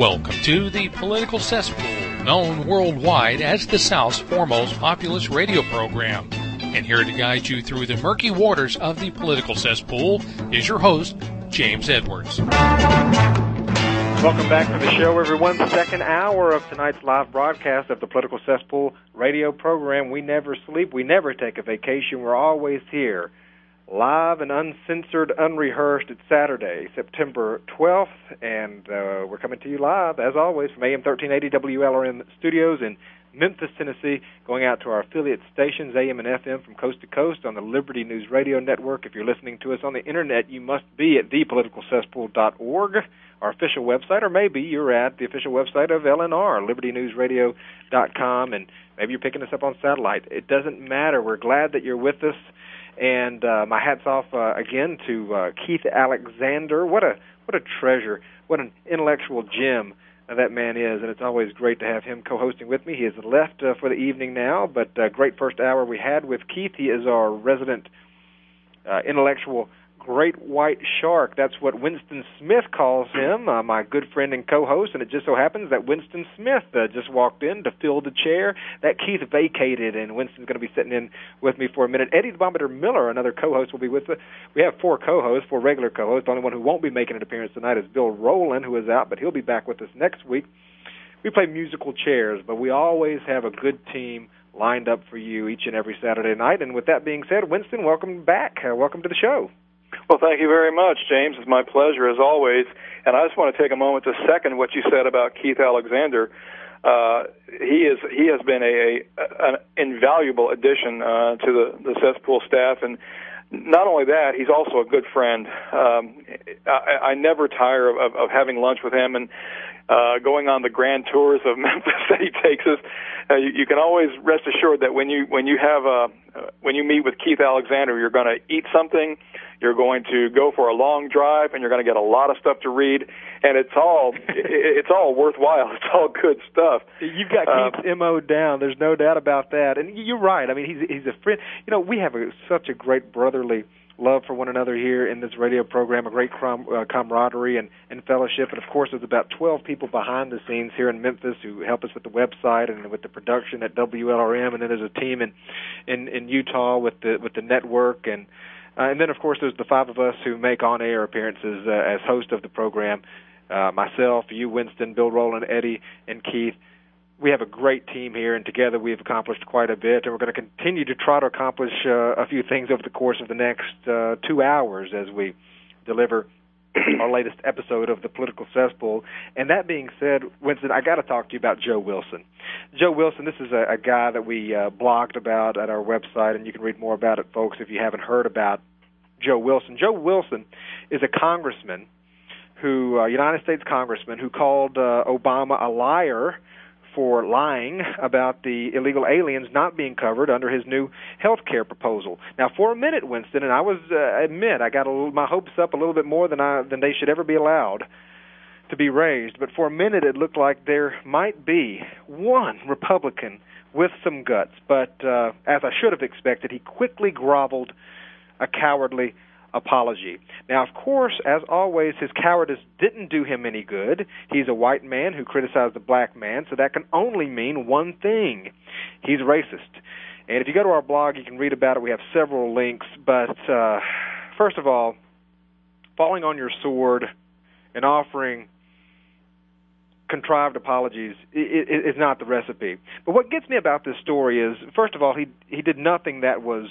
Welcome to the Political Cesspool, known worldwide as the South's foremost populist radio program. And here to guide you through the murky waters of the Political Cesspool is your host, James Edwards. Welcome back to the show, everyone. Second hour of tonight's live broadcast of the Political Cesspool radio program. We never sleep. We never take a vacation. We're always here. Live and uncensored, unrehearsed. It's Saturday, September 12th, and we're coming to you live, as always, from AM 1380 WLRM Studios in Memphis, Tennessee, going out to our affiliate stations, AM and FM, from coast to coast on the Liberty News Radio Network. If you're listening to us on the Internet, you must be at thepoliticalcesspool.org, our official website, or maybe you're at the official website of LNR, libertynewsradio.com, and maybe you're picking us up on satellite. It doesn't matter. We're glad that you're with us. And my hat's off again to Keith Alexander. What a treasure! What an intellectual gem that man is, and it's always great to have him co-hosting with me. He has left for the evening now, but great first hour we had with Keith. He is our resident intellectual great white shark. That's what Winston Smith calls him, my good friend and co-host, and it just so happens that Winston Smith just walked in to fill the chair that Keith vacated, and Winston's going to be sitting in with me for a minute. Eddie the Bomber Miller, another co-host, will be with us. We have four co-hosts, four regular co-hosts. The only one who won't be making an appearance tonight is Bill Rowland, who is out, but he'll be back with us next week. We play musical chairs, but we always have a good team lined up for you each and every Saturday night. And with that being said, Winston, welcome back. Welcome to the show. Well, thank you very much, James. It's my pleasure, as always. And I just want to take a moment to second what you said about Keith Alexander. He has been an invaluable addition to the cesspool staff, and not only that, he's also a good friend. I never tire of having lunch with him and going on the grand tours of Memphis that he takes us. You can always rest assured that when you meet with Keith Alexander, you're going to eat something, you're going to go for a long drive, and you're going to get a lot of stuff to read, and it's all worthwhile. It's all good stuff. You've got Keith's MO down. There's no doubt about that. And you're right. I mean, he's a friend. You know, we have such a great brotherly love for one another here in this radio program, a great camaraderie and fellowship. And, of course, there's about 12 people behind the scenes here in Memphis who help us with the website and with the production at WLRM. And then there's a team in Utah with the network. And then, of course, there's the five of us who make on-air appearances as host of the program, myself, you, Winston, Bill Rowland, Eddie, and Keith. We have a great team here, and together we've accomplished quite a bit, and we're going to continue to try to accomplish a few things over the course of the next 2 hours as we deliver our latest episode of the Political Cesspool. And that being said, Winston, I got to talk to you about Joe Wilson. Joe Wilson, this is a guy that we blogged about at our website, and you can read more about it, folks, if you haven't heard about Joe Wilson. Joe Wilson is a congressman United States congressman who called Obama a liar for lying about the illegal aliens not being covered under his new health care proposal. Now, for a minute, Winston, and I admit I got my hopes up a little bit more than they should ever be allowed to be raised, but for a minute it looked like there might be one Republican with some guts. But as I should have expected, he quickly groveled a cowardly apology. Now, of course, as always, his cowardice didn't do him any good. He's a white man who criticized a black man, so that can only mean one thing. He's racist. And if you go to our blog, you can read about it. We have several links. But first of all, falling on your sword and offering contrived apologies is not the recipe. But what gets me about this story is, first of all, he did nothing that was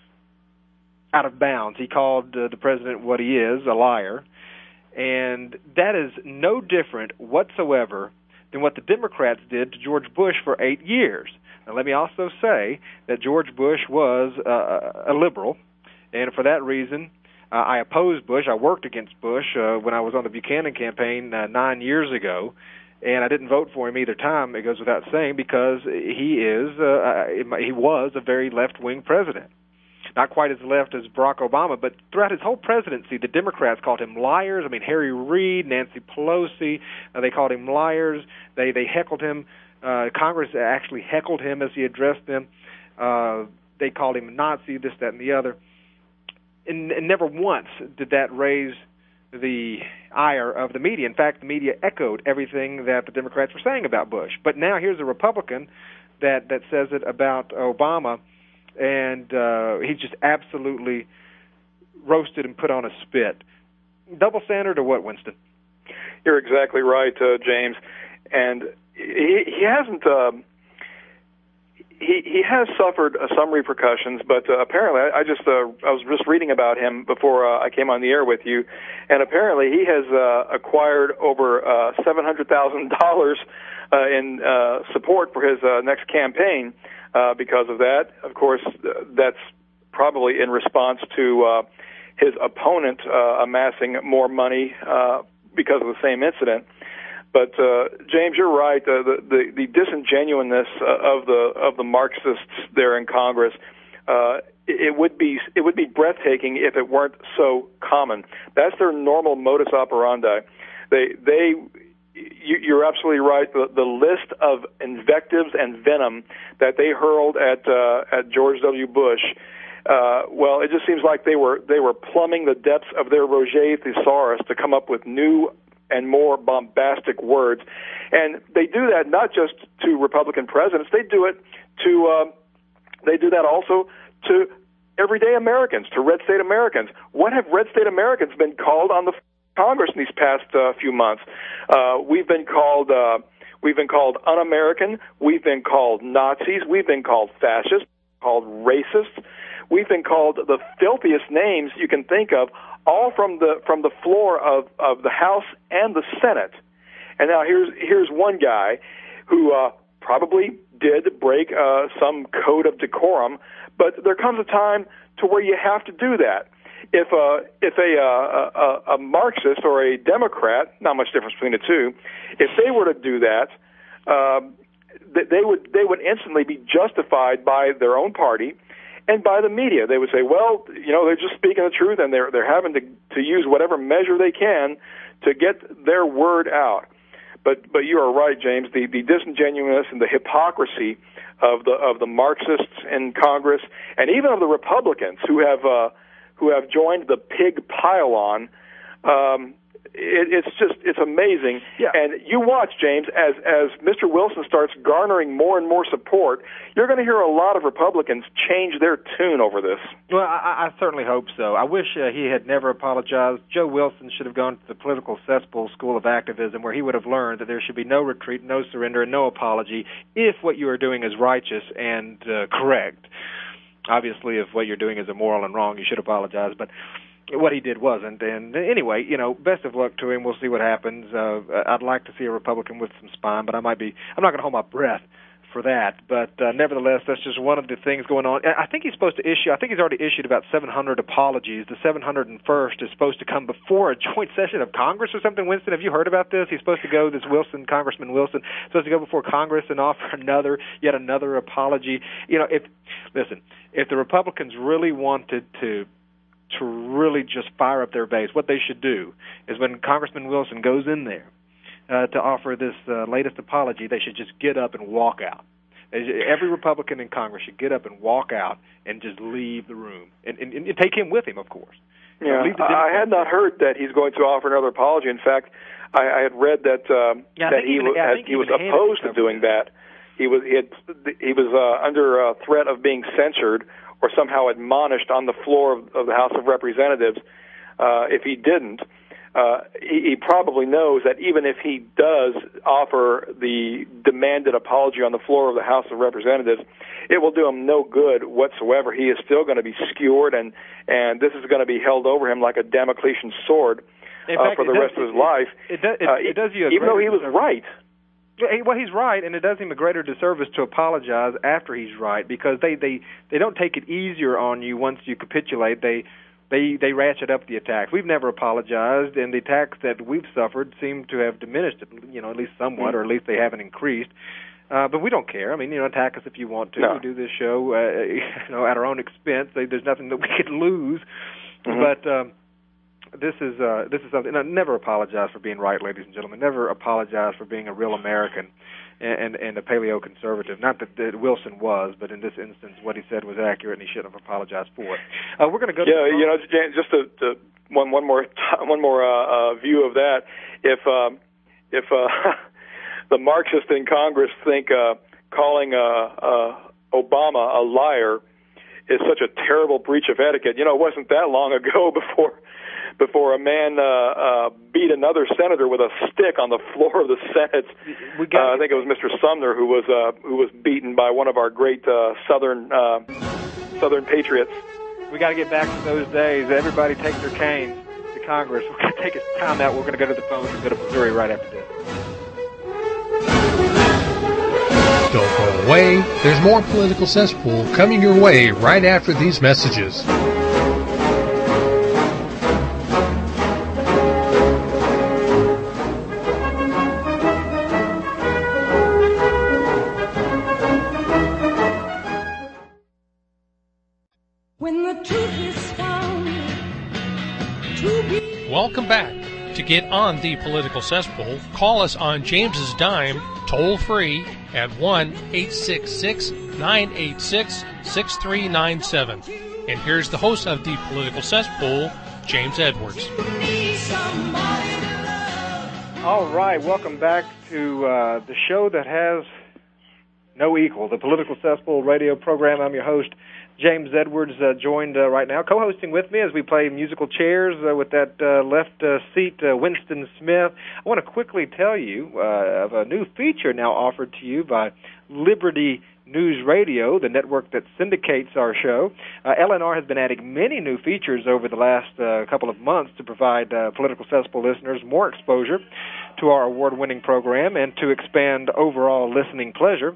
out of bounds. He called the president what he is, a liar, and that is no different whatsoever than what the Democrats did to George Bush for 8 years. Now, let me also say that George Bush was a liberal, and for that reason, I opposed Bush. I worked against Bush when I was on the Buchanan campaign 9 years ago, and I didn't vote for him either time, it goes without saying, because he was a very left-wing president. Not quite as left as Barack Obama, but throughout his whole presidency, the Democrats called him liars. I mean, Harry Reid, Nancy Pelosi, they called him liars. They heckled him. Congress actually heckled him as he addressed them. They called him a Nazi, this, that, and the other. And never once did that raise the ire of the media. In fact, the media echoed everything that the Democrats were saying about Bush. But now here's a Republican that says it about Obama, and he's just absolutely roasted and put on a spit. Double standard or what, Winston? You're exactly right, James. And he hasn't. He has suffered some repercussions, but apparently, I was just reading about him before I came on the air with you, and apparently he has acquired over $700,000 in support for his next campaign because of that. Of course, that's probably in response to his opponent amassing more money because of the same incident. But James, you're right. The disingenuousness of the Marxists there in Congress, it would be breathtaking if it weren't so common. That's their normal modus operandi. You're absolutely right. The list of invectives and venom that they hurled at George W. Bush. Well, it just seems like they were plumbing the depths of their Roget thesaurus to come up with new and more bombastic words. And they do that not just to Republican presidents, they do that also to everyday Americans, to red state Americans. What have red state Americans been called on the Congress in these past few months? We've been called un-American, we've been called Nazis, we've been called fascists, called racists, we've been called the filthiest names you can think of, all from the floor of the House and the Senate. And now here's one guy who probably did break some code of decorum, but there comes a time to where you have to do that. If a Marxist or a Democrat, not much difference between the two, if they were to do that, they would instantly be justified by their own party and by the media. They would say, well, they're just speaking the truth, and they're having to use whatever measure they can to get their word out. But you are right, James. The disingenuousness and the hypocrisy of the Marxists in Congress, and even of the Republicans who have joined the pig pile-on. It's amazing. Yeah. And you watch, James, as Mr. Wilson starts garnering more and more support, you're going to hear a lot of Republicans change their tune over this. Well, I certainly hope so. I wish he had never apologized. Joe Wilson should have gone to the political cesspool school of activism, where he would have learned that there should be no retreat, no surrender, and no apology if what you are doing is righteous and correct. Obviously, if what you're doing is immoral and wrong, you should apologize, but what he did wasn't. And anyway, best of luck to him. We'll see what happens. I'd like to see a Republican with some spine, but I'm not going to hold my breath for that. But nevertheless, that's just one of the things going on. I think he's already issued about 700 apologies. The 701st is supposed to come before a joint session of Congress or something. Winston, have you heard about this? He's supposed to go, Congressman Wilson, supposed to go before Congress and offer yet another apology. If the Republicans really wanted to really just fire up their base, what they should do is when Congressman Wilson goes in there to offer this latest apology, they should just get up and walk out. Every Republican in Congress should get up and walk out and just leave the room and take him with him, of course. Yeah, I had not heard that he's going to offer another apology. In fact, I had read that he was opposed to doing that. He was under threat of being censored or somehow admonished on the floor of the House of Representatives if he didn't. He probably knows that even if he does offer the demanded apology on the floor of the House of Representatives, it will do him no good whatsoever. He is still going to be skewered, and this is going to be held over him like a Damocletian sword for the rest of his life. It does you even though he was right. Well, he's right, and it does him a greater disservice to apologize after he's right, because they don't take it easier on you once you capitulate. They ratchet up the attacks. We've never apologized, and the attacks that we've suffered seem to have diminished, at least somewhat, or at least they haven't increased. But we don't care. I mean, attack us if you want to. No. We do this show, at our own expense. There's nothing that we could lose. Mm-hmm. But this is something. Never apologize for being right, ladies and gentlemen. Never apologize for being a real American. and a paleo-conservative. Not that Wilson was, but in this instance, what he said was accurate, and he shouldn't have apologized for it. We're going to go to James, just to one more view of that. If the Marxists in Congress think calling Obama a liar is such a terrible breach of etiquette, it wasn't that long ago before a man beat another senator with a stick on the floor of the Senate. I think it was Mr. Sumner who was beaten by one of our great Southern patriots. We got to get back to those days. Everybody take their canes to Congress. We're going to take a time out. We're going to go to the phones and go to Missouri right after this. Don't go away. There's more Political Cesspool coming your way right after these messages. When the truth is found to be... Welcome back. To get on the Political Cesspool, call us on James's dime, toll free at 1-866-986-6397. And here's the host of the Political Cesspool, James Edwards. All right, welcome back to the show that has no equal, the Political Cesspool radio program. I'm your host, James Edwards, joined right now, co-hosting with me as we play musical chairs with that left seat, Winston Smith. I want to quickly tell you of a new feature now offered to you by Liberty News Radio, the network that syndicates our show. LNR has been adding many new features over the last couple of months to provide Political Cesspool listeners more exposure to our award-winning program and to expand overall listening pleasure.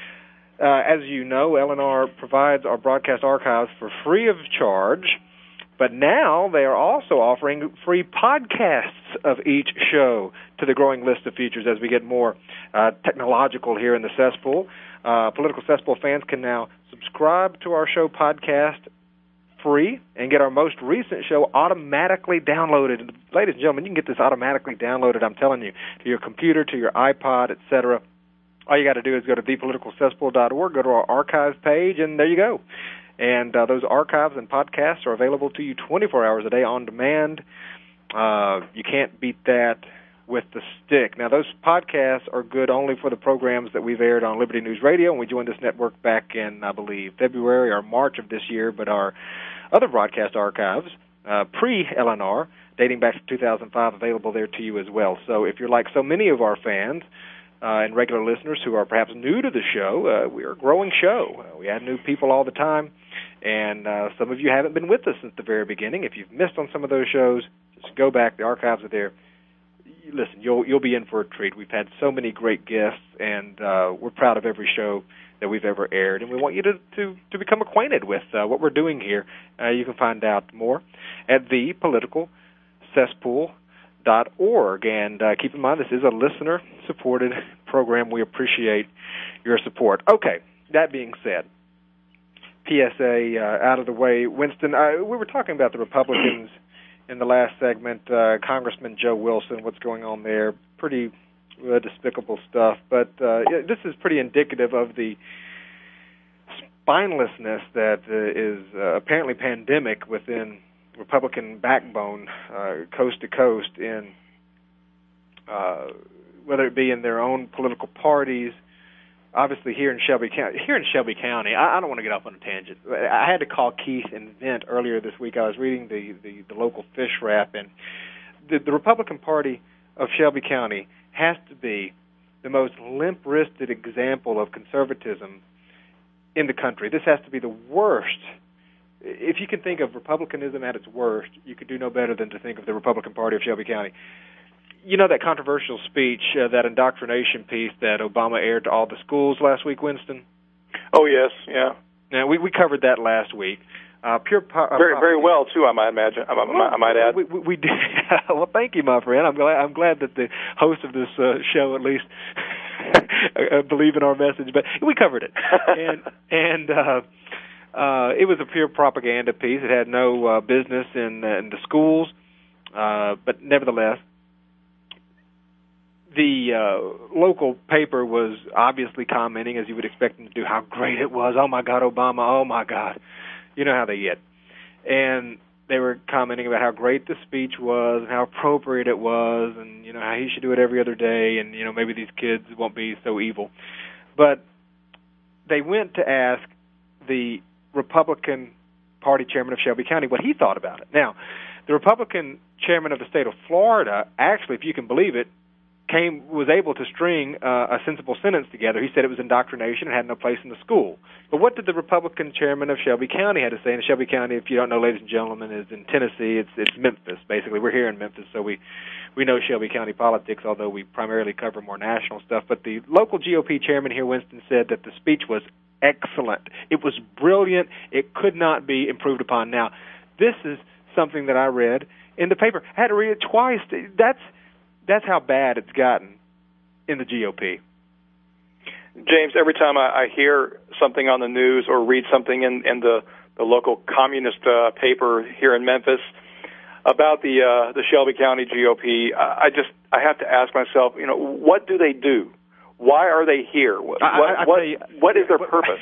As you know, LNR provides our broadcast archives for free of charge, but now they are also offering free podcasts of each show to the growing list of features as we get more technological here in the cesspool. Political Cesspool fans can now subscribe to our show podcast free and get our most recent show automatically downloaded. Ladies and gentlemen, you can get this automatically downloaded, I'm telling you, to your computer, to your iPod, etc. All you got to do is go to thepoliticalcesspool.org, go to our archives page, and there you go. And those archives and podcasts are available to you 24 hours a day on demand. You can't beat that with the stick. Now, those podcasts are good only for the programs that we've aired on Liberty News Radio, and we joined this network back in, I believe, February or March of this year. But our other broadcast archives, pre-LNR, dating back to 2005, available there to you as well. So if you're like so many of our fans, and regular listeners who are perhaps new to the show, we are a growing show. We add new people all the time, and some of you haven't been with us since the very beginning. If you've missed on some of those shows, just go back. The archives are there. Listen, you'll be in for a treat. We've had so many great guests, and we're proud of every show that we've ever aired, and we want you to become acquainted with what we're doing here. You can find out more at thepoliticalcesspool.org. And keep in mind, this is a listener-supported program. We appreciate your support. Okay, that being said, PSA out of the way. Winston, we were talking about the Republicans in the last segment. Congressman Joe Wilson, what's going on there? Pretty despicable stuff. But this is pretty indicative of the spinelessness that is apparently pandemic within Republican backbone, coast to coast, in whether it be in their own political parties. Obviously, here in Shelby County, I don't want to get off on a tangent. I had to call Keith and vent earlier this week. I was reading the local fish wrap, and the Republican Party of Shelby County has to be the most limp-wristed example of conservatism in the country. This has to be the worst. If you can think of republicanism at its worst, you could do no better than to think of the Republican Party of Shelby County. You know that controversial speech, that indoctrination piece that Obama aired to all the schools last week, Winston? Oh, yes, yeah. Now, we covered that last week. Very well, too, I might imagine. I might add. We did. Well, thank you, my friend. I'm glad that the host of this show at least believe in our message. But we covered it. And it was a pure propaganda piece. It had no business in the schools, but nevertheless, local paper was obviously commenting, as you would expect them to do, how great it was. Oh, my God, Obama, oh, my God. You know how they get. And they were commenting about how great the speech was and how appropriate it was and, you know, how he should do it every other day and, you know, maybe these kids won't be so evil. But they went to ask the Republican Party chairman of Shelby County what he thought about it. Now, the Republican chairman of the state of Florida, actually, if you can believe it, was able to string a sensible sentence together. He said it was indoctrination and had no place in the school. But what did the Republican chairman of Shelby County have to say? And Shelby County, if you don't know, ladies and gentlemen, is in Tennessee. It's Memphis, basically. We're here in Memphis, so we know Shelby County politics, although we primarily cover more national stuff. But the local GOP chairman here, Winston, said that the speech was excellent. It was brilliant. It could not be improved upon. Now, this is something that I read in the paper. I had to read it twice. That's how bad it's gotten in the GOP. James, every time I hear something on the news or read something in the local communist paper here in Memphis about the Shelby County GOP, I have to ask myself, you know, what do they do? Why are they here? What is their purpose?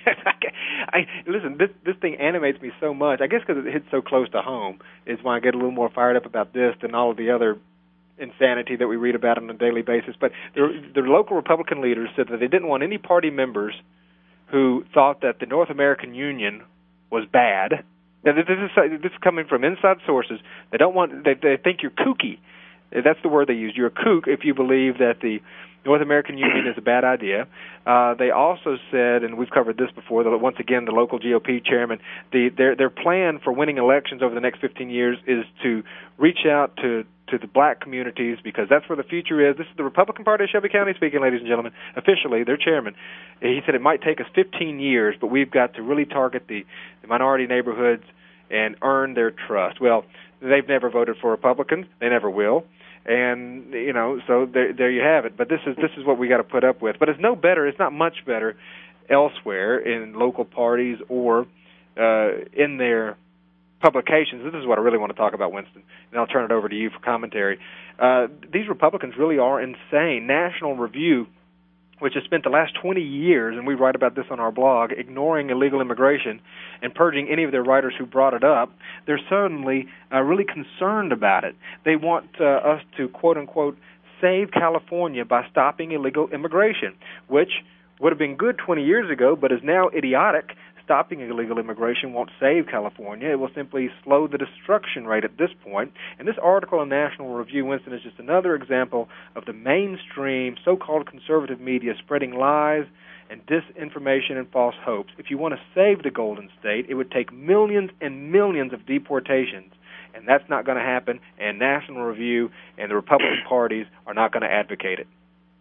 Listen, this thing animates me so much. I guess because it hits so close to home is why I get a little more fired up about this than all of the other insanity that we read about on a daily basis. But the local Republican leaders said that they didn't want any party members who thought that the North American Union was bad. Now, this is coming from inside sources. They don't want. They think you're kooky. That's the word they use. You're a kook if you believe that the North American Union is a bad idea. They also said, and we've covered this before, that once again the local GOP chairman, their plan for winning elections over the next 15 years is to reach out to the black communities, because that's where the future is. This is the Republican Party of Shelby County speaking, ladies and gentlemen. Officially, their chairman. He said it might take us 15 years, but we've got to really target the minority neighborhoods and earn their trust. Well, they've never voted for Republicans. They never will. And, you know, so there you have it. But this is what we got to put up with. But it's no better. It's not much better elsewhere in local parties or in their publications. This is what I really want to talk about, Winston, and I'll turn it over to you for commentary. These Republicans really are insane. National Review, which has spent the last 20 years, and we write about this on our blog, ignoring illegal immigration and purging any of their writers who brought it up, they're suddenly really concerned about it. They want us to, quote-unquote, save California by stopping illegal immigration, which would have been good 20 years ago, but is now idiotic. Stopping illegal immigration won't save California. It will simply slow the destruction rate at this point. And this article in National Review, Winston, is just another example of the mainstream so-called conservative media spreading lies and disinformation and false hopes. If you want to save the Golden State, it would take millions and millions of deportations. And that's not going to happen, and National Review and the Republican parties are not going to advocate it.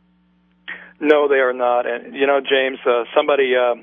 No, they are not. And, you know, James, somebody of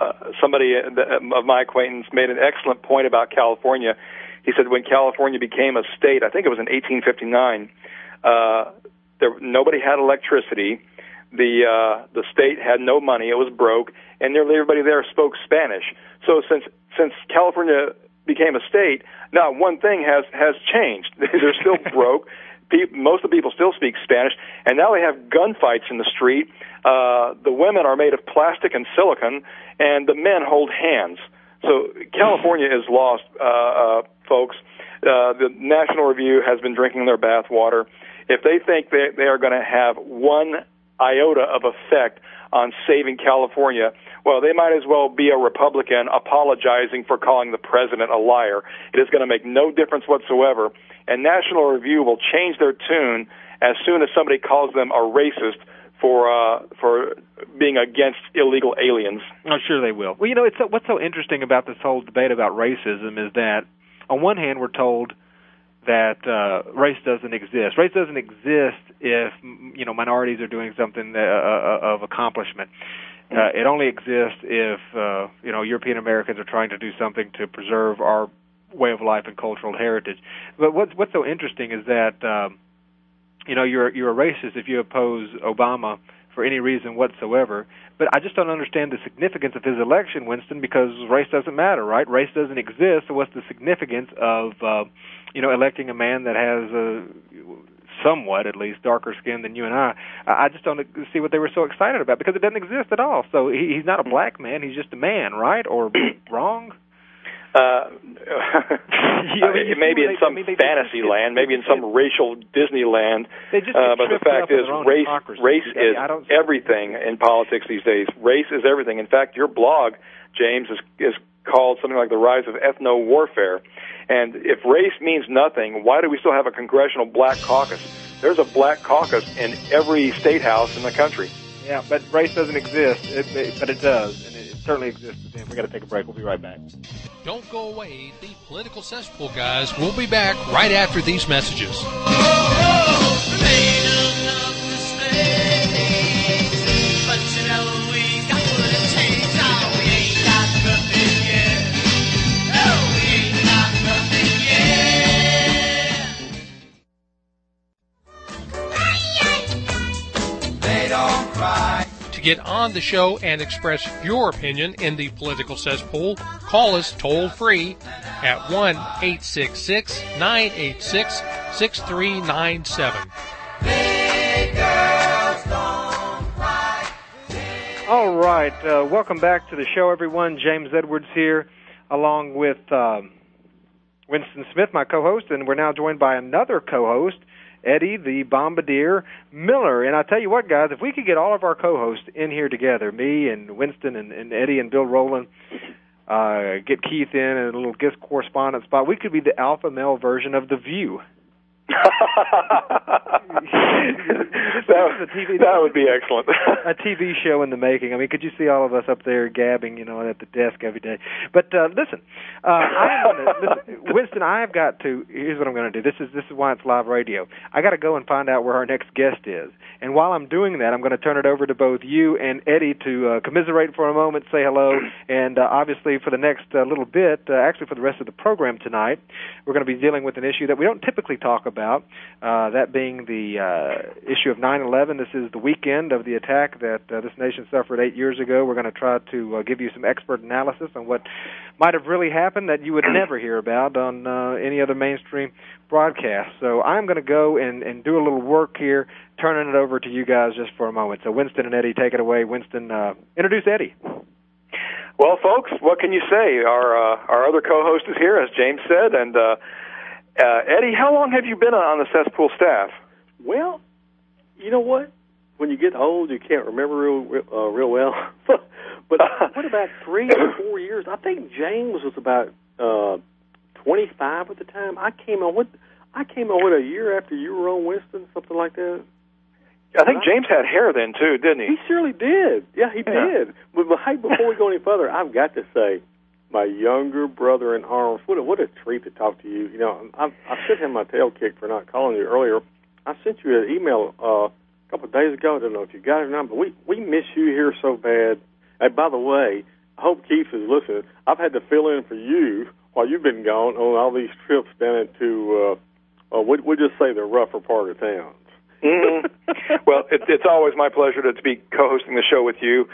my acquaintance made an excellent point about California. He said when California became a state, I think it was in 1859, nobody had electricity. The state had no money. It was broke, and nearly everybody there spoke Spanish. So since California became a state, not one thing has changed. They're still broke. Most of the people still speak Spanish, and now they have gunfights in the street. The women are made of plastic and silicon, and the men hold hands. So California is lost, folks. The National Review has been drinking their bathwater. If they think they are going to have one iota of effect on saving California, well, they might as well be a Republican apologizing for calling the president a liar. It is going to make no difference whatsoever. And National Review will change their tune as soon as somebody calls them a racist for being against illegal aliens. Oh, sure they will. Well, you know, what's so interesting about this whole debate about racism is that, on one hand, we're told that race doesn't exist. Race doesn't exist if, you know, minorities are doing something of accomplishment. It only exists if, you know, European Americans are trying to do something to preserve our way of life and cultural heritage. But what's so interesting is that, you know, you're a racist if you oppose Obama for any reason whatsoever. But I just don't understand the significance of his election, Winston, because race doesn't matter, right? Race doesn't exist, so what's the significance of, you know, electing a man that has somewhat, at least, darker skinned than you and I. I just don't see what they were so excited about, because it doesn't exist at all. So he's not a black man, he's just a man, right? Or wrong? Maybe in some fantasy land, maybe in some racial Disneyland. But the fact is, race is everything in politics these days. Race is everything. In fact, your blog, James, is called something like The Rise of Ethno-Warfare. And if race means nothing, why do we still have a congressional black caucus? There's a black caucus in every state house in the country. Yeah, but race doesn't exist, but it does, and it certainly exists within. We've got to take a break. We'll be right back. Don't go away. The Political Cesspool guys will be back right after these messages. To get on the show and express your opinion in the Political Cesspool, call us toll-free at 1-866-986-6397. All right, welcome back to the show, everyone. James Edwards here, along with Winston Smith, my co-host, and we're now joined by another co-host, Eddie the Bombardier Miller. And I tell you what, guys, if we could get all of our co-hosts in here together, me and Winston and Eddie and Bill Rowland, get Keith in a little guest correspondent spot, we could be the alpha male version of The View. That would be excellent. A TV show in the making. I mean, could you see all of us up there gabbing, at the desk every day? But listen, Winston, I've got to. Here's what I'm going to do. This is why it's live radio. I got to go and find out where our next guest is. And while I'm doing that, I'm going to turn it over to both you and Eddie to commiserate for a moment, say hello, and obviously for the next little bit, actually for the rest of the program tonight, we're going to be dealing with an issue that we don't typically talk about, that being the issue of 9/11. This is the weekend of the attack that this nation suffered 8 years ago. We're going to try to give you some expert analysis on what might have really happened that you would never hear about on any other mainstream broadcast. So I'm going to go and do a little work here, turning it over to you guys just for a moment. So Winston and Eddie, take it away. Winston, introduce Eddie. Well, folks, what can you say? Our other co-host is here, as James said, and Eddie, how long have you been on the Cesspool staff? Well, you know what? When you get old, you can't remember real well. But what about 3 or 4 years? I think James was about 25 at the time. I came on a year after you were on, Winston, something like that. I think James had hair then too, didn't he? He surely did. Yeah, he did. But hey, before we go any further, I've got to say, my younger brother in arms, what a treat to talk to you. I sent him my tail kick for not calling you earlier. I sent you an email a couple of days ago. I don't know if you got it or not, but we miss you here so bad. And by the way, I hope Keith is listening. I've had to fill in for you while you've been gone on all these trips down into, we'll just say the rougher part of town. Mm-hmm. Well, it's always my pleasure to be co-hosting the show with you.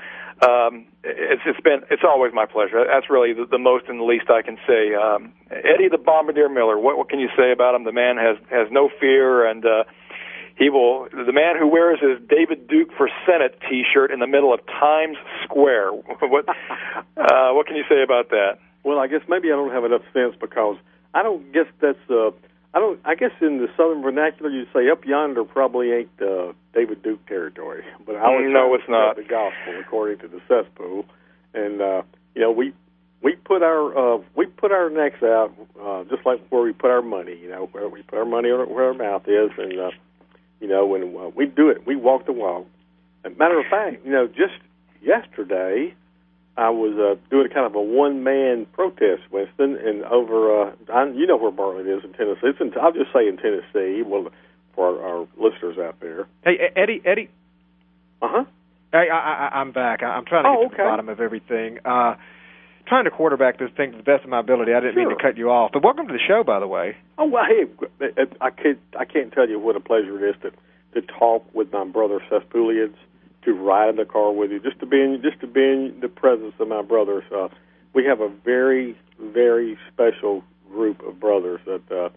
It's always my pleasure. That's really the most and the least I can say. Eddie the Bombardier Miller, what can you say about him? The man has no fear, and the man who wears his David Duke for Senate T-shirt in the middle of Times Square. What can you say about that? Well, I guess maybe I don't have enough sense, because I don't guess that's I guess in the Southern vernacular, you'd say up yonder probably ain't David Duke territory. But no, it's not the gospel according to the Cesspool, and we put our necks out just like where we put our money. Where we put our money where our mouth is, and when we do it, we walk the walk. As a matter of fact, just yesterday, I was doing kind of a one-man protest, Winston, and over, you know where Bartlett is in Tennessee. I'll just say in Tennessee, for our listeners out there. Hey, Eddie. Uh-huh. Hey, I'm back. I'm trying to get to the bottom of everything. Trying to quarterback this thing to the best of my ability. I didn't mean to cut you off. But welcome to the show, by the way. Oh, well, hey, I can't tell you what a pleasure it is to talk with my brother Cesspoolians, to ride in the car with you, just to be in the presence of my brothers. We have a very, very special group of brothers that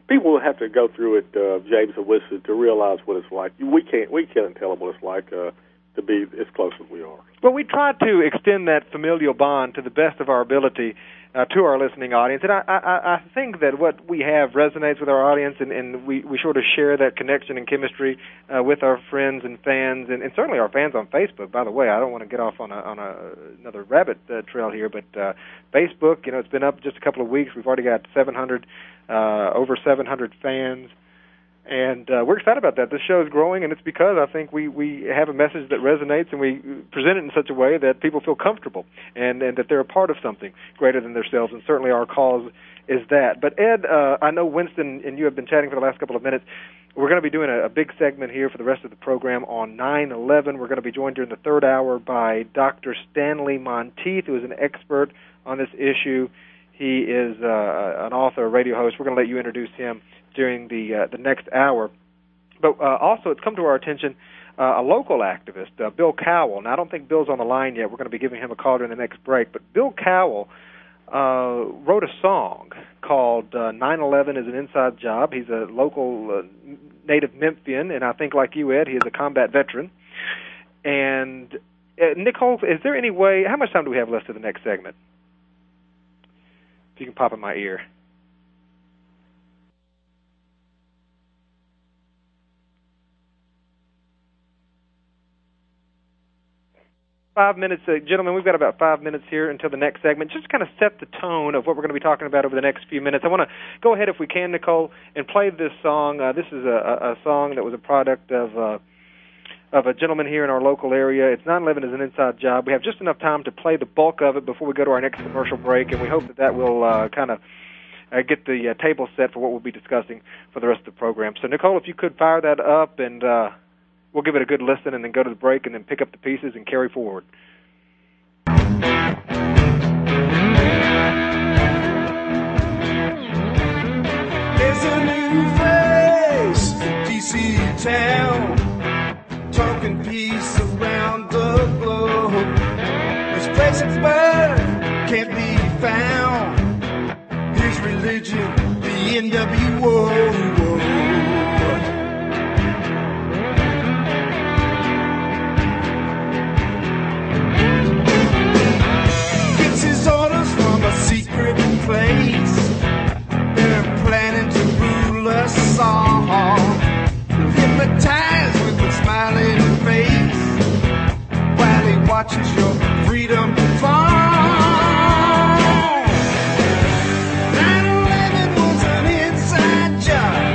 people will have to go through it, James and Winston, to realize what it's like. We can't tell them what it's like to be as close as we are. Well, we try to extend that familial bond to the best of our ability to our listening audience, and I think that what we have resonates with our audience, and we sort of share that connection and chemistry with our friends and fans, and certainly our fans on Facebook. By the way, I don't want to get off on another rabbit trail here, but Facebook, it's been up just a couple of weeks. We've already got over 700 fans. And we're excited about that. This show is growing, and it's because I think we have a message that resonates, and we present it in such a way that people feel comfortable and that they're a part of something greater than themselves, and certainly our cause is that. But, Ed, I know Winston and you have been chatting for the last couple of minutes. We're going to be doing a big segment here for the rest of the program on 9/11. We're going to be joined during the third hour by Dr. Stanley Monteith, who is an expert on this issue. He is an author, a radio host. We're going to let you introduce him during the next hour. But also, it's come to our attention a local activist, Bill Cowell. Now, I don't think Bill's on the line yet. We're going to be giving him a call during the next break. But Bill Cowell wrote a song called 9/11 is an Inside Job. He's a local native Memphian, and I think, like you, Ed, he is a combat veteran. And, Nicole, is there any way, how much time do we have left to the next segment? If you can pop in my ear. $5 minutes, gentlemen. We've got about 5 minutes here until the next segment. Just kind of set the tone of what we're going to be talking about over the next few minutes. I want to go ahead, if we can, Nicole, and play this song. This is a song that was a product of a gentleman here in our local area. It's 9/11 is an Inside Job. We have just enough time to play the bulk of it before we go to our next commercial break, and we hope that will kind of get the table set for what we'll be discussing for the rest of the program. So, Nicole, if you could fire that up, and we'll give it a good listen and then go to the break and then pick up the pieces and carry forward. There's a new face in D.C. town, talking peace around the globe. This place of birth can't be found. His religion, the NWO. Gets his orders from a secret place. They're planning to rule us all. Hypnotized with a smiling face while he watches your freedom fall. 9/11 was an inside job.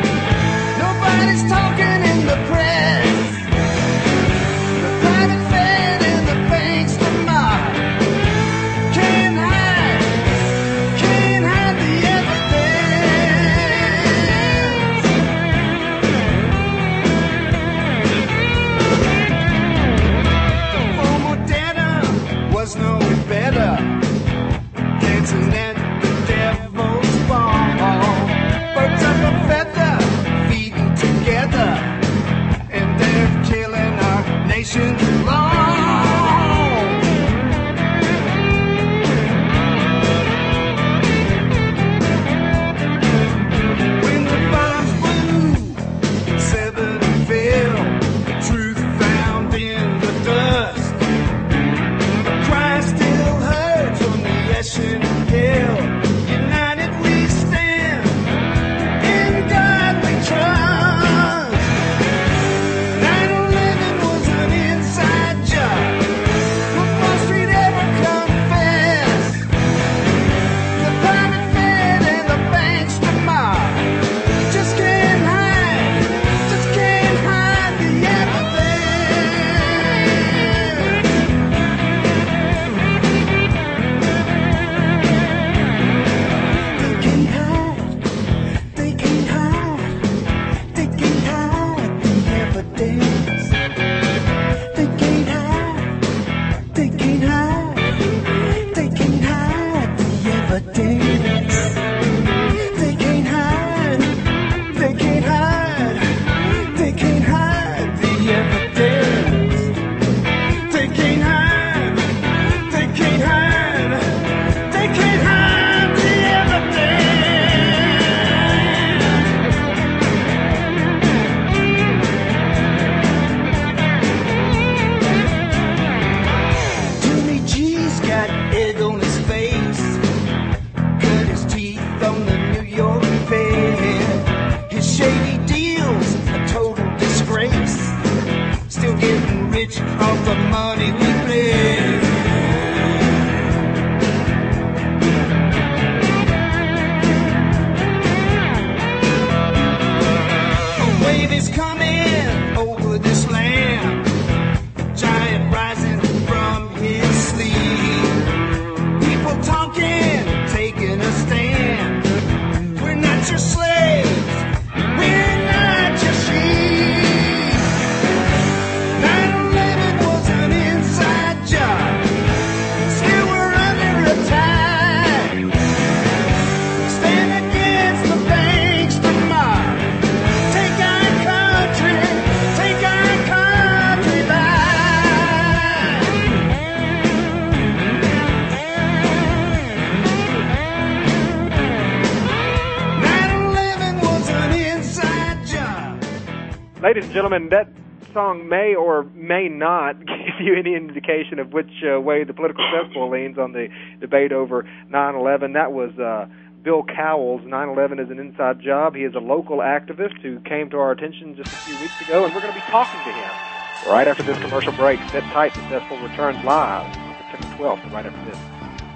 Ladies and gentlemen, that song may or may not give you any indication of which way the political cesspool leans on the debate over 9/11. That was Bill Cowles. 9/11 is an inside job. He is a local activist who came to our attention just a few weeks ago, and we're going to be talking to him right after this commercial break. Sit tight. Successful returns live on September 12th, right after this.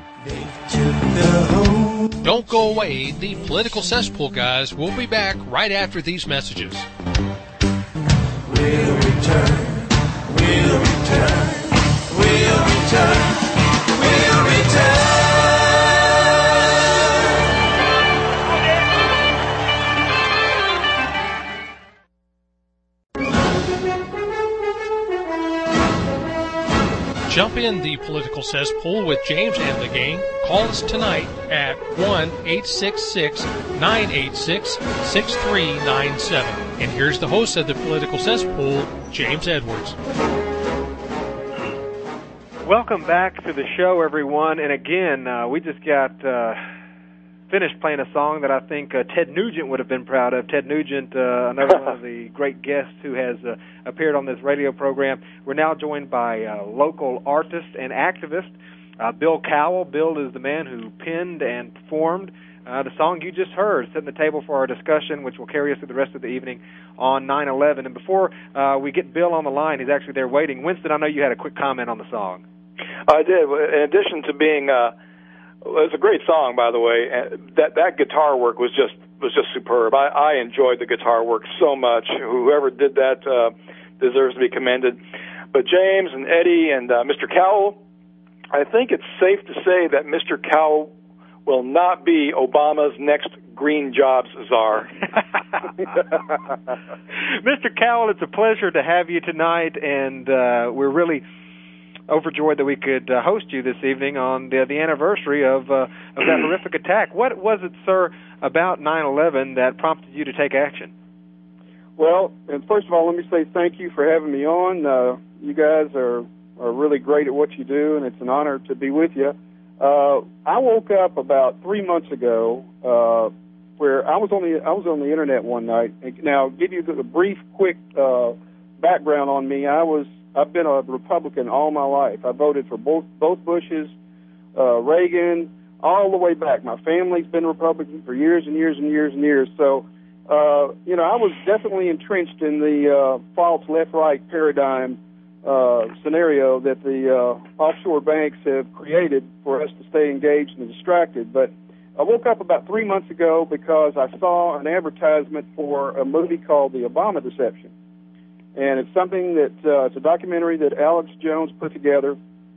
Don't go away. The Political Cesspool guys will be back right after these messages. We'll return. We'll return. We'll return. We'll return. Jump in the Political Cesspool with James and the gang. Call us tonight at 1-866-986-6397. And here's the host of the Political Cesspool, James Edwards. Welcome back to the show, everyone. And again, we just got finished playing a song that I think Ted Nugent would have been proud of. Ted Nugent, another one of the great guests who has appeared on this radio program. We're now joined by local artist and activist Bill Cowell. Bill is the man who penned and performed the song you just heard, setting the table for our discussion, which will carry us through the rest of the evening on 9/11. And before we get Bill on the line, he's actually there waiting. Winston, I know you had a quick comment on the song. I did. In addition to being it's a great song, by the way. That guitar work was just superb. I enjoyed the guitar work so much. Whoever did that deserves to be commended. But James and Eddie and Mr. Cowell, I think it's safe to say that Mr. Cowell will not be Obama's next green jobs czar. Mr. Cowell, it's a pleasure to have you tonight, and we're really overjoyed that we could host you this evening on the anniversary of that horrific attack. What was it, sir, about 9/11 that prompted you to take action? Well, and first of all, let me say thank you for having me on. You guys are really great at what you do, and it's an honor to be with you. I woke up about 3 months ago where I was on the internet one night. Now, give you the brief, quick background on me. I've been a Republican all my life. I voted for both Bushes, Reagan, all the way back. My family's been Republican for years and years and years and years. So, I was definitely entrenched in the false left-right paradigm scenario that the offshore banks have created for us to stay engaged and distracted. But I woke up about 3 months ago because I saw an advertisement for a movie called The Obama Deception. And it's something that it's a documentary that Alex Jones put together,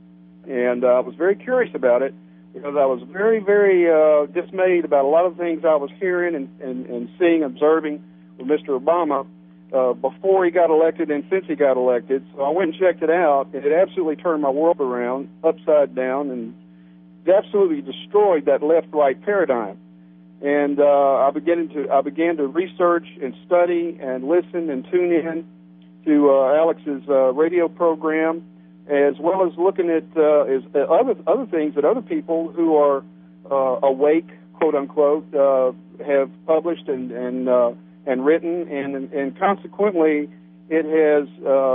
and I was very curious about it because I was very, very dismayed about a lot of things I was hearing and seeing, observing with Mr. Obama before he got elected and since he got elected. So I went and checked it out, and it absolutely turned my world around, upside down, and absolutely destroyed that left-right paradigm. And I began to research and study and listen and tune in to Alex's radio program, as well as looking at other things that other people who are awake, quote unquote, have published and written, and consequently, it has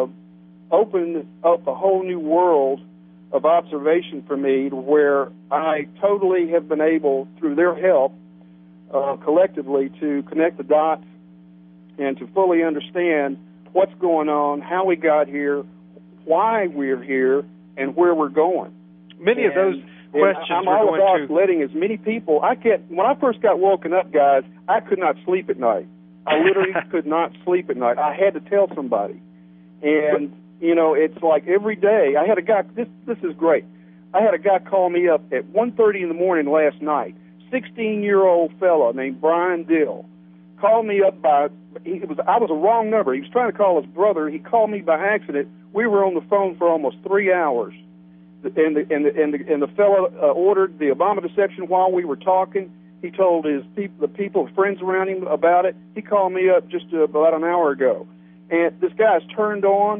opened up a whole new world of observation for me, where I totally have been able, through their help, collectively, to connect the dots and to fully understand what's going on, how we got here, why we're here, and where we're going. Many of those questions I'm we're all going about to... letting as many people... When I first got woken up, guys, I could not sleep at night. I literally could not sleep at night. I had to tell somebody. And, it's like every day. I had a guy... This is great. I had a guy call me up at 1:30 in the morning last night, 16-year-old fellow named Brian Dill. Called me up I was a wrong number. He was trying to call his brother. He called me by accident. We were on the phone for almost 3 hours. And the fellow ordered the Obama Deception while we were talking. He told the friends around him about it. He called me up just about an hour ago. And this guy's turned on.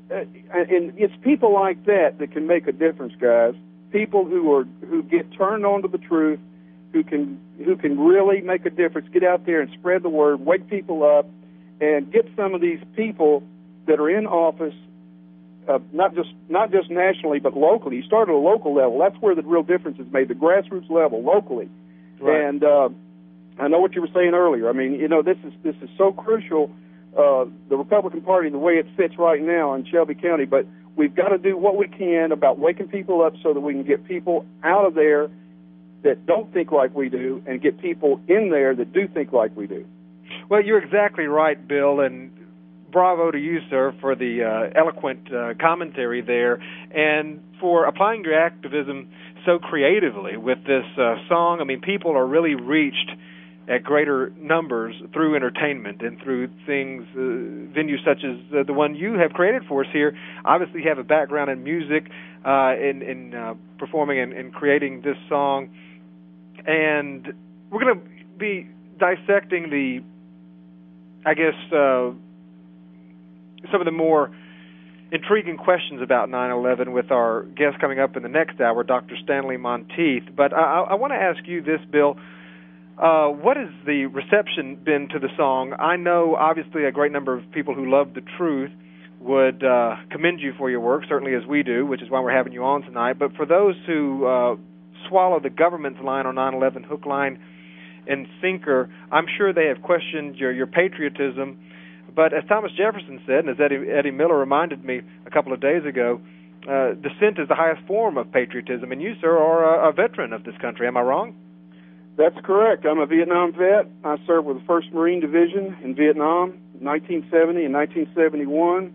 And it's people like that can make a difference, guys. People who get turned on to the truth, who can really make a difference, get out there and spread the word, wake people up, and get some of these people that are in office, not just nationally, but locally. You start at a local level. That's where the real difference is made, the grassroots level, locally. Right. And I know what you were saying earlier. I mean, you know, this is so crucial, the Republican Party, the way it fits right now in Shelby County, but we've got to do what we can about waking people up so that we can get people out of there that don't think like we do and get people in there that do think like we do. Well, you're exactly right, Bill, and bravo to you, sir, for the eloquent commentary there and for applying your activism so creatively with this song. I mean, people are really reached at greater numbers through entertainment and through things, venues such as the one you have created for us here. Obviously, you have a background in music, in performing and creating this song. And we're going to be dissecting the, I guess, some of the more intriguing questions about 9/11 with our guest coming up in the next hour, Dr. Stanley Monteith. But I want to ask you this, Bill. What has the reception been to the song? I know, obviously, a great number of people who love the truth would commend you for your work, certainly as we do, which is why we're having you on tonight. But for those who swallow the government's line on 9/11, hook, line, and sinker, I'm sure they have questioned your patriotism. But as Thomas Jefferson said, and as Eddie Miller reminded me a couple of days ago, dissent is the highest form of patriotism. And you, sir, are a veteran of this country. Am I wrong? That's correct. I'm a Vietnam vet. I served with the 1st Marine Division in Vietnam in 1970 and 1971.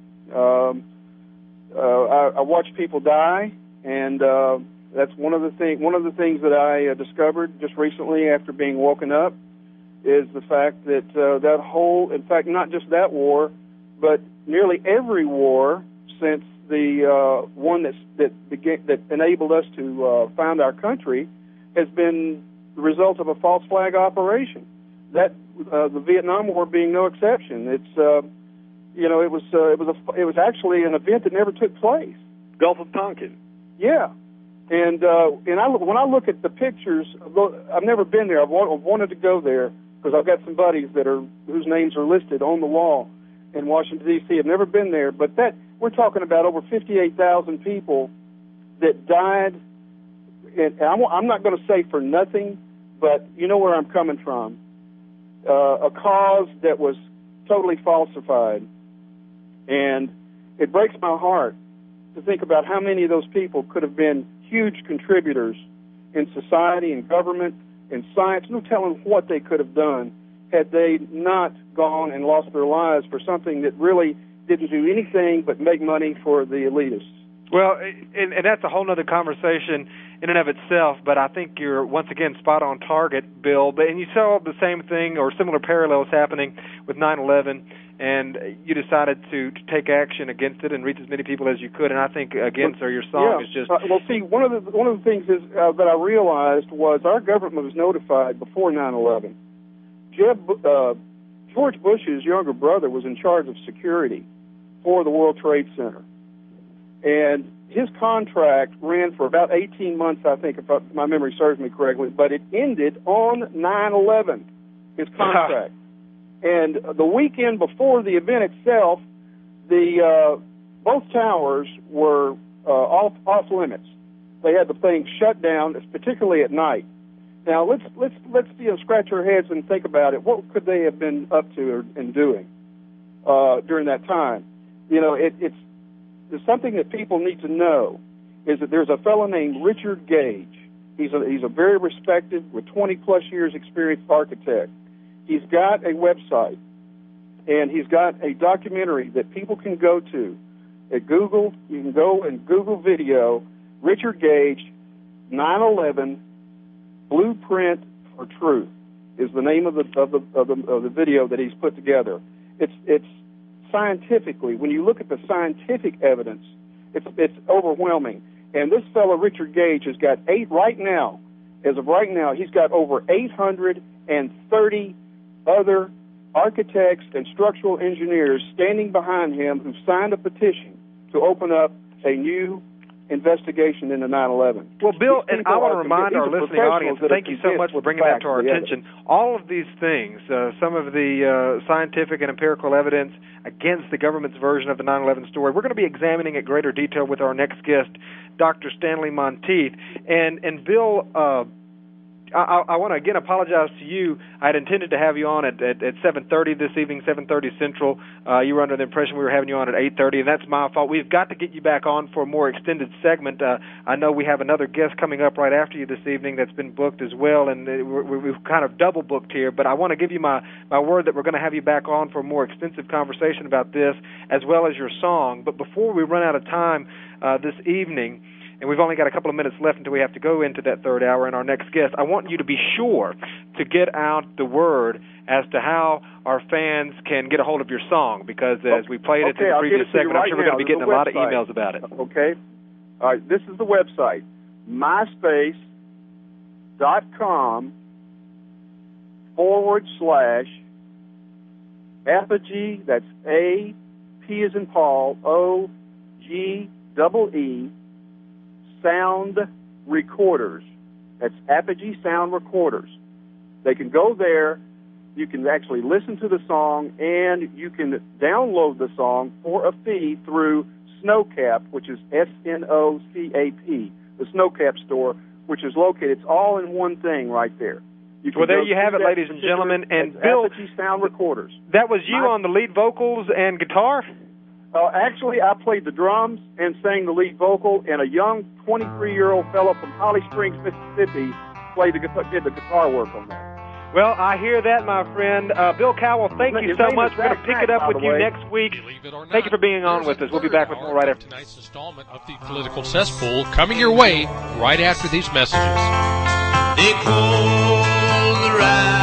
I watched people die, and that's one of the things that I discovered just recently after being woken up is the fact that that whole, in fact, not just that war, but nearly every war since the one that enabled us to found our country has been the result of a false flag operation. That the Vietnam War being no exception. It's it was actually an event that never took place. Gulf of Tonkin. Yeah, and when I look at the pictures, I've never been there. I've wanted to go there because I've got some buddies whose names are listed on the wall in Washington D.C. I've never been there, but we're talking about over 58,000 people that died. And I'm not going to say for nothing, but you know where I'm coming from. A cause that was totally falsified. And it breaks my heart to think about how many of those people could have been huge contributors in society and government and science. No telling what they could have done had they not gone and lost their lives for something that really didn't do anything but make money for the elitists. Well, and that's a whole other conversation in and of itself, but I think you're, once again, spot on target, Bill. And you saw the same thing or similar parallels happening with 9/11, and you decided to take action against it and reach as many people as you could. And I think, again, sir, your song is just... well, see, one of the things is that I realized was our government was notified before 9/11. George Bush's younger brother was in charge of security for the World Trade Center. And his contract ran for about 18 months, I think, if my memory serves me correctly, but it ended on 9/11, his contract. And the weekend before the event itself, both towers were off limits. They had the thing shut down, particularly at night. Now let's scratch our heads and think about it. What could they have been up to and doing during that time? You know, it's something that people need to know is that there's a fellow named Richard Gage. He's a very respected, with 20-plus years experience architect. He's got a website, and he's got a documentary that people can go to. At Google, you can go and Google video, Richard Gage, 9/11, Blueprint for Truth is the name of the video that he's put together. It's scientifically, when you look at the scientific evidence, it's overwhelming. And this fellow, Richard Gage, has got as of right now, he's got over 830 other architects and structural engineers standing behind him who've signed a petition to open up a new investigation into 9/11. Well, Bill, and I want to remind these our are listening professionals audience, that thank are you so much for convinced bringing with that the to our facts, attention. All of these things, some of the scientific and empirical evidence against the government's version of the 9/11 story, we're going to be examining at greater detail with our next guest, Dr. Stanley Monteith. And Bill, I want to again apologize to you. I had intended to have you on at 7:30 this evening, 7:30 Central. You were under the impression we were having you on at 8:30, and that's my fault. We've got to get you back on for a more extended segment. I know we have another guest coming up right after you this evening that's been booked as well, and we've kind of double booked here. But I want to give you my word that we're going to have you back on for a more extensive conversation about this, as well as your song. But before we run out of time this evening, and we've only got a couple of minutes left until we have to go into that third hour and our next guest, I want you to be sure to get out the word as to how our fans can get a hold of your song, because as we played it in the previous segment, I'm sure we're going to be getting a lot of emails about it. Okay. All right, this is the website, myspace.com/Apogee, that's A, P as in Paul, O-G-E-E, Sound Recorders. That's Apogee Sound Recorders. They can go there. You can actually listen to the song, and you can download the song for a fee through Snowcap, which is SNOCAP, the Snowcap store, which is located. It's all in one thing right there. Well, there you have it, ladies and gentlemen. And Bill, Apogee Sound Recorders. That was you on the lead vocals and guitar? Actually, I played the drums and sang the lead vocal, and a young 23-year-old fellow from Holly Springs, Mississippi, did the guitar work on that. Well, I hear that, my friend. Bill Cowell, thank you so much. We're going to pick it up with you next week. Thank you for being on with us. We'll be back with more right after tonight's installment of the Political Cesspool, coming your way right after these messages. They call the ride.